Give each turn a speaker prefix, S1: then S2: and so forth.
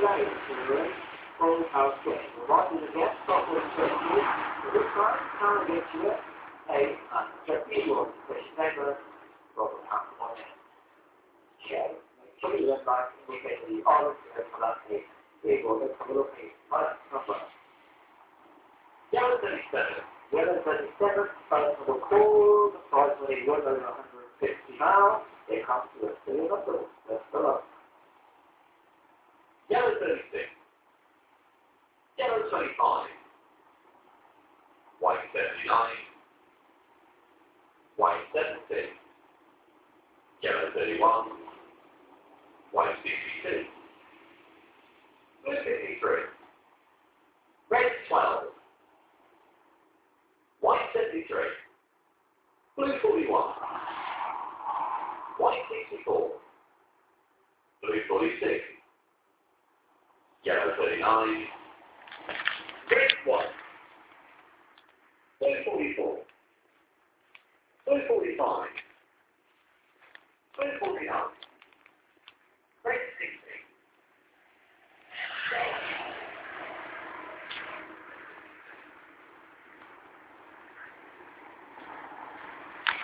S1: play to the full house game. The right is against Scotland 20. So this time, trying to get you a just equal, which never got the half on it. Okay. Make sure you look like indicate the olive for that case. Equal, let's have a look at first number. Yellow 37. Yellow 37, first of all, call the price when it was over 150 now. It comes to a silly number. Let's go up. Yellow 36. Yellow 25. White 79. White 70. Yellow 31. White 62. Blue 53. Red 12. White 73. Blue 41. White 64. Blue 46. Yellow 39. Red 1. Blue 44. Blue 45. Blue 49.